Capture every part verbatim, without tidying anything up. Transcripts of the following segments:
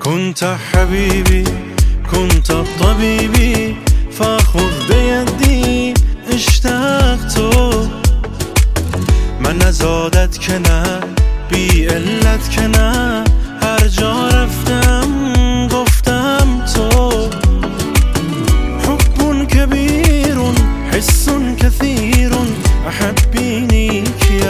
كنت حبيبي كنت طبيبي فخذ بيدي اشتقت. من نزادت که نه بی علت که نه هر جا رفتم گفتم تو. حب كبير حس كثير احبینی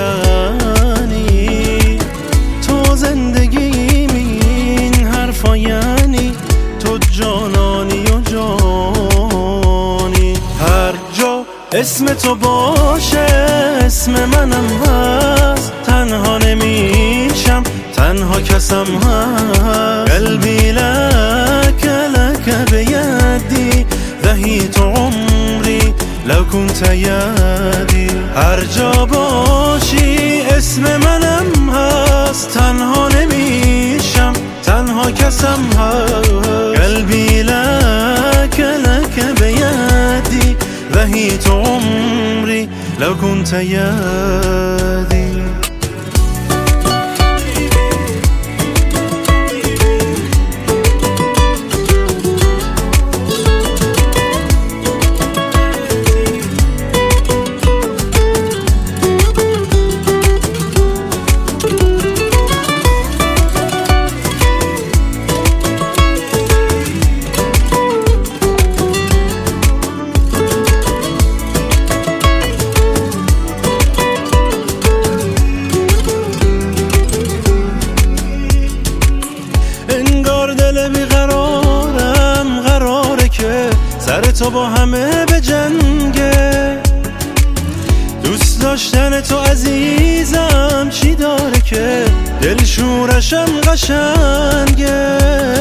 کیانی. تو زندگی این حرفا یعنی تو جانانی و جانی. هر جا اسم تو باشه اسم منم هست. تنها نمیشم تنها کسم هست. قلبی لك لك بیدی دهیت عمری لو كنت یدی. هر جا باشی اسم منم هست. تنها نمیشم تنها کسم هست. قلبی لك لك بیدی دهیت عمری لو كنت یدی. بیقرارم قراره که سر تو با همه به جنگه. دوست داشتن تو عزیزم چی داره که دل شورشم قشنگه.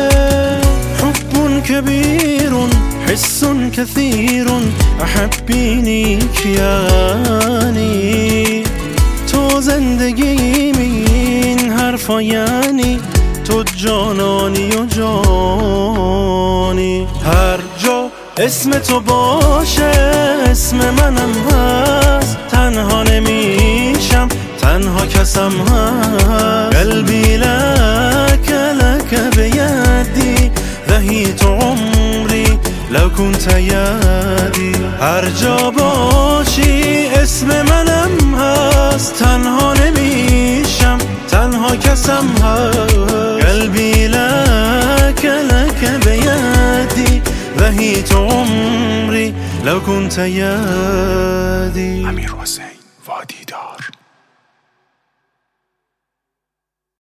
حب كبير حس كثير احبینی کیانی. تو زندگی این حرفا یعنی تو جانانی و جانی. هر جا اسم تو باشه اسم منم هست. تنها نمیشم تنها کسم هست. قلبی لك لك بیدی دهیت عمری لو كنت یدی. هر جا باشی اسم منم هست. تنها نمیشم تنها کسم هست. قلبی لك لك بیدی دهیت عمری لو كنت یدی. امیر حسین وادی دار.